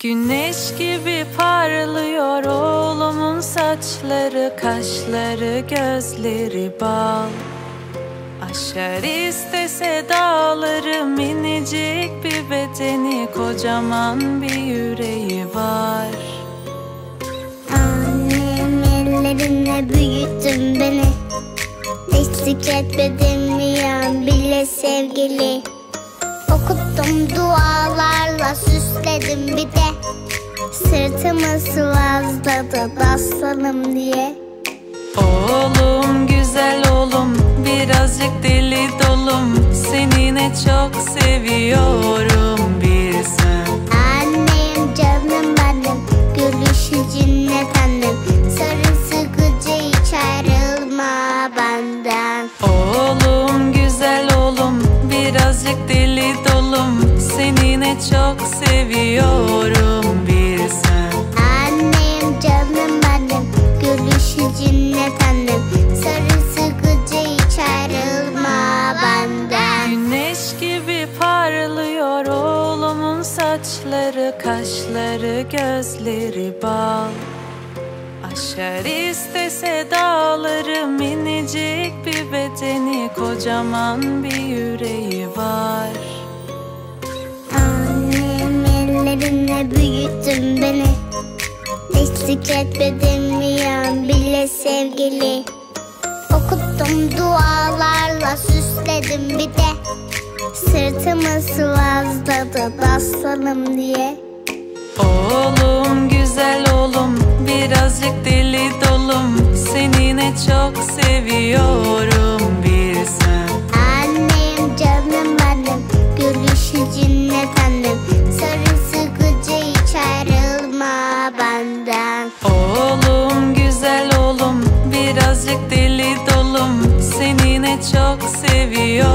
Güneş gibi parlıyor oğlumun saçları, kaşları, gözleri bal. Aşar istese dağları, minicik bir bedeni, kocaman bir yüreği var. Annem ellerinle büyüttün beni, teşvik etmedin bir an bile sevgili. Okuttum dualarla, süsledim bir de, sırtımı sıvazladı aslanım diye. Oğlum, güzel oğlum, birazcık deli dolum, seni ne çok seviyorum bilsen. Annem canım benim, gülüşü cennet annem, sarı sıkıcı hiç ayrılma benden. Oğlum, güzel oğlum, birazcık deli dolum, seni ne çok seviyorum bilsen. Annem canım benim, gülüşü cennet annem, sarı sıkıcı hiç ayrılma benden. Güneş gibi parlıyor oğlumun saçları, kaşları, gözleri bal. Aşar istese dağları, minicik bir bedeni, kocaman bir yüreği var. Annem ellerinle büyüttün beni, teşvik etmedin bir an bile sevgili. Okuttum dualarla, süsledim bir de, sırtımı sıvazladı aslanım diye. Oğlum, güzel oğlum, birazcık deli dolum, seni ne çok seviyorum bilsen. Annem canım benim, gülüşü cennet annem, sarı sıkıcı hiç ayrılma benden. Oğlum, güzel oğlum, birazcık deli dolum, seni ne çok seviyorum.